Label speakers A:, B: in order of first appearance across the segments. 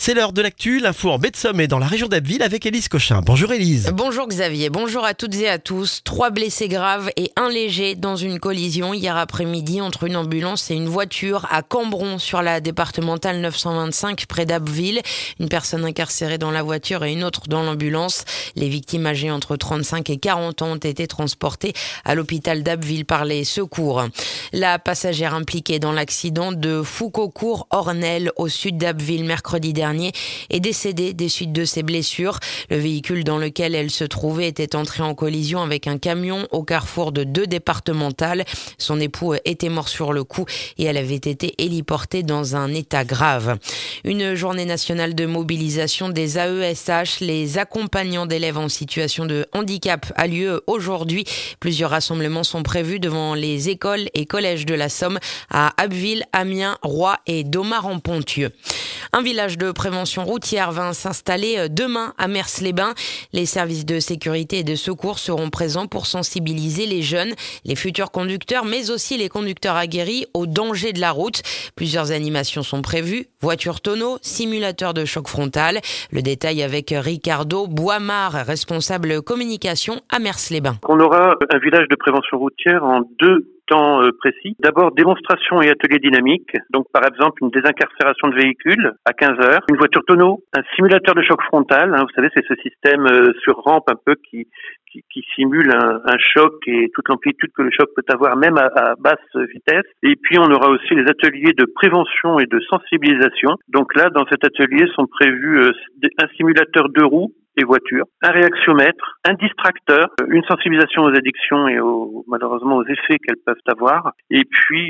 A: C'est l'heure de l'actu, l'info en baie de Somme et dans la région d'Abbeville avec Élise Cochin. Bonjour Élise.
B: Bonjour Xavier, bonjour à toutes et à tous. 3 blessés graves et 1 léger dans une collision hier après-midi entre une ambulance et une voiture à Cambron sur la départementale 925 près d'Abbeville. Une personne incarcérée dans la voiture et une autre dans l'ambulance. Les victimes âgées entre 35 et 40 ans ont été transportées à l'hôpital d'Abbeville par les secours. La passagère impliquée dans l'accident de Foucaulcourt-Ornel au sud d'Abbeville mercredi dernier est décédée des suites de ses blessures. Le véhicule dans lequel elle se trouvait était entré en collision avec un camion au carrefour de 2 départementales. Son époux était mort sur le coup et elle avait été héliportée dans un état grave. Une journée nationale de mobilisation des AESH, les accompagnants d'élèves en situation de handicap, a lieu aujourd'hui. Plusieurs rassemblements sont prévus devant les écoles et collèges de la Somme à Abbeville, Amiens, Roye et Domare-en-Ponthieu. Un village de prévention routière va s'installer demain à Mers-les-Bains. Les services de sécurité et de secours seront présents pour sensibiliser les jeunes, les futurs conducteurs, mais aussi les conducteurs aguerris aux dangers de la route. Plusieurs animations sont prévues, voitures tonneaux, simulateurs de choc frontal. Le détail avec Ricardo Boimard, responsable communication à Mers-les-Bains.
C: On aura un village de prévention routière en 2 temps précis. D'abord, démonstration et atelier dynamique. Donc, par exemple, une désincarcération de véhicules à 15 heures, une voiture tonneau, un simulateur de choc frontal. Vous savez, c'est ce système sur rampe un peu qui simule un choc et toute l'amplitude que le choc peut avoir, même à basse vitesse. Et puis, on aura aussi les ateliers de prévention et de sensibilisation. Donc là, dans cet atelier, sont prévus un simulateur 2 roues et voitures, un réaxiomètre, un distracteur, une sensibilisation aux addictions et malheureusement aux effets qu'elles peuvent avoir. Et puis,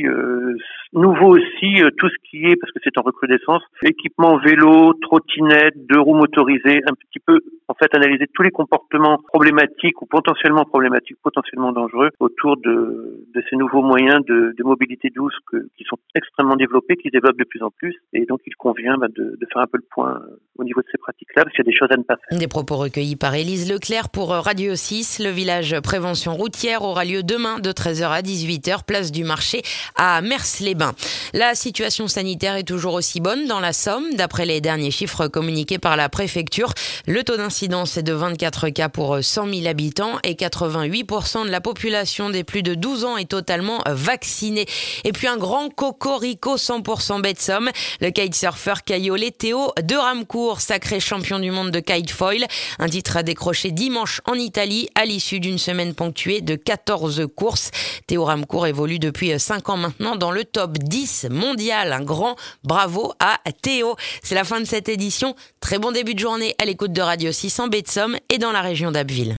C: nouveau aussi, tout ce qui est, parce que c'est en recrudescence, équipement vélo, trottinette, 2 roues motorisées, un petit peu, en fait, analyser tous les comportements problématiques ou potentiellement problématiques, potentiellement dangereux autour de ces nouveaux moyens de mobilité douce qui sont extrêmement développés, qui se développent de plus en plus. Et donc, il convient de faire un peu le point au niveau de ces pratiques-là, parce qu'il y a des choses à ne pas faire.
B: Des propos recueillis par Élise Leclerc pour Radio 6. Le village prévention routière aura lieu demain de 13h à 18h, place du marché à Mers-les-Bains. La situation sanitaire est toujours aussi bonne dans la Somme. D'après les derniers chiffres communiqués par la préfecture, le taux d'incidence est de 24 cas pour 100 000 habitants et 88% de la population des plus de 12 ans est totalement vaccinée. Et puis un grand cocorico 100% baie de Somme. Le kitesurfer caïolé Théo de Ramcourt, sacré champion du monde de kitefoil. Un titre à décrocher dimanche en Italie à l'issue d'une semaine ponctuée de 14 courses. Théo Ramcourt évolue depuis 5 ans maintenant dans le top 10 mondial. Un grand bravo à Théo. C'est la fin de cette édition. Très bon début de journée à l'écoute de Radio 6 en baie de Somme et dans la région d'Abbeville.